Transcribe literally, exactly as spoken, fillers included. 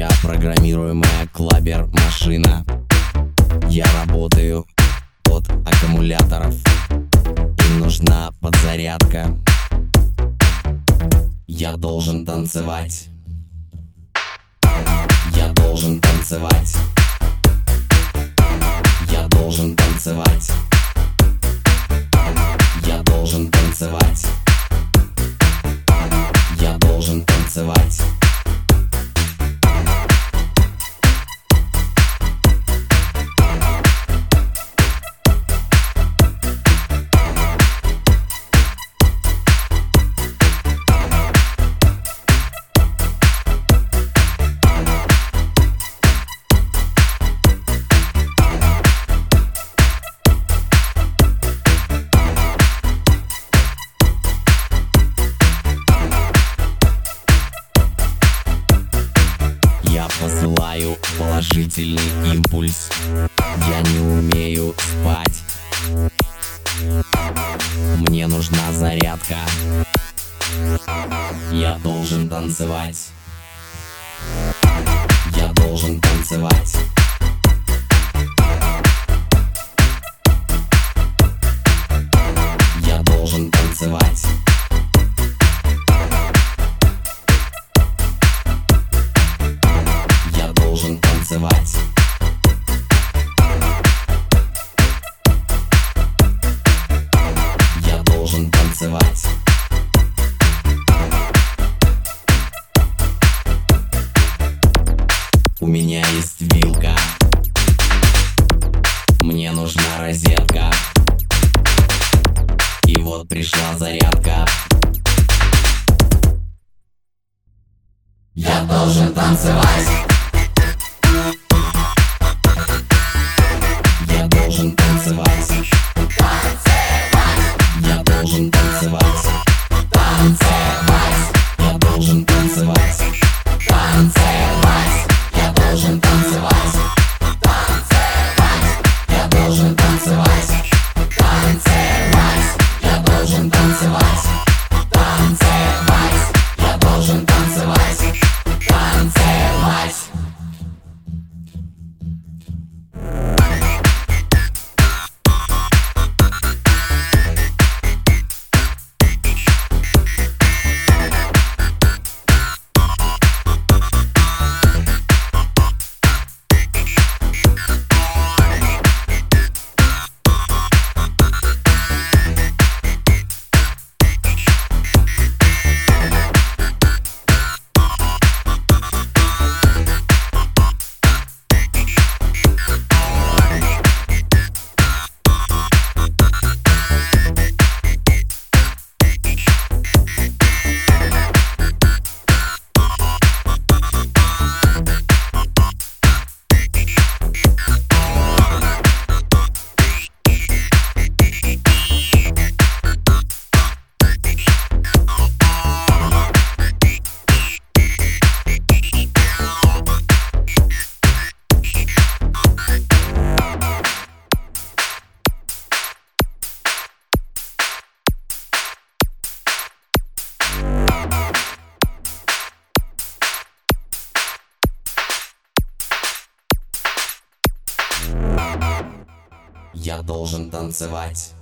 Я программируемая клабер-машина. Я работаю от аккумуляторов. Им нужна подзарядка. Я должен танцевать. Я должен танцевать. Я должен танцевать. Я должен танцевать. Я должен танцевать. Я посылаю положительный импульс. Я не умею спать. Мне нужна зарядка. Я должен танцевать. Я должен танцевать. Я должен танцевать. Я должен танцевать. Я должен танцевать. У меня есть вилка. Мне нужна розетка. И вот пришла зарядка. Я должен танцевать. Я должен танцевать. Я должен танцевать. Танцевать. Я должен танцевать. Танцевать. Я должен танцевать. Танцевать. Я должен танцевать. Танцевать. Я должен танцевать. Танцевать. Я должен танцевать. Танцевать. Я должен танцевать.